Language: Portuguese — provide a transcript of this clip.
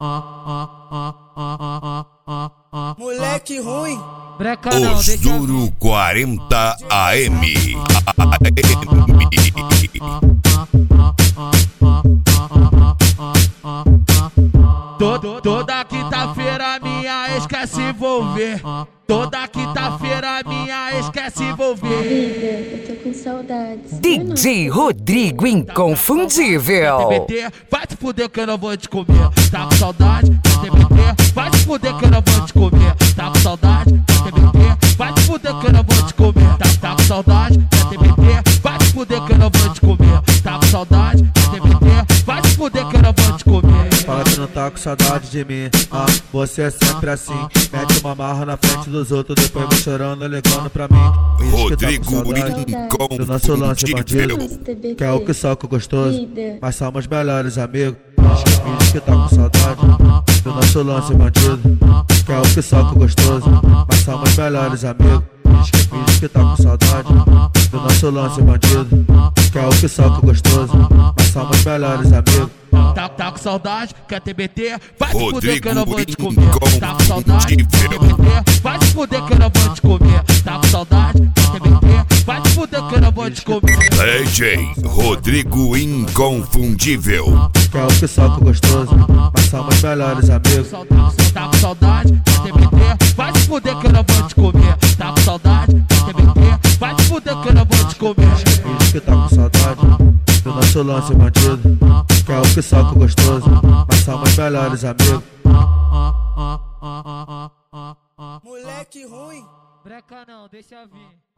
Moleque ruim. Breca não, Os deixa Duro 40 AM. Toda quinta-feira minha ex quer se envolver. Toda quinta-feira minha ex quer se envolver. Vida, eu tô com saudades. DJ Rodrigo Inconfundível. TBT, vai te fuder que eu não vou te comer. Tá com saudade? TBT, vai te fuder que eu não vou te comer. Tá com saudade? TBT, vai te fuder que eu não vou te comer. Tá com saudade? TBT, vai te fuder que eu não vou te comer. Tá com saudade? TBT, vai te fuder que eu não vou te comer. Fala que não tá com saudade de mim, você é sempre assim. Mete uma marra na frente dos outros, depois vai chorando, ligando pra mim. Rodrigo Do nosso lance bandido, Inconfundível. que é o que soca gostoso, Vida. mas somos melhores amigos. Diz que tá com saudade do nosso lance bandido, que é o que soca gostoso, mas somos melhores amigos. Diz que tá com saudade do nosso lance bandido, que é o que soca gostoso, mas somos melhores amigos. Tá com saudade? Quer TBT? Vai te fuder Rodrigo que eu não vou te comer. Tá com saudade? TBT? Vai te fuder que eu não vou te comer. Tá com saudade? TBT? Vai te fuder que eu não vou te comer. DJ Rodrigo Inconfundível. Que é o que soca gostoso, mas somos melhores amigos. Tá com saudade? TBT? Vai te fuder que eu não vou te comer. Tá com saudade? TBT? Vai te fuder que eu não vou te comer. Diz que tá com saudade do nosso lance bandido, que é o que soca gostoso, mas somos melhores amigos. Moleque ruim. Breca não, deixa vir.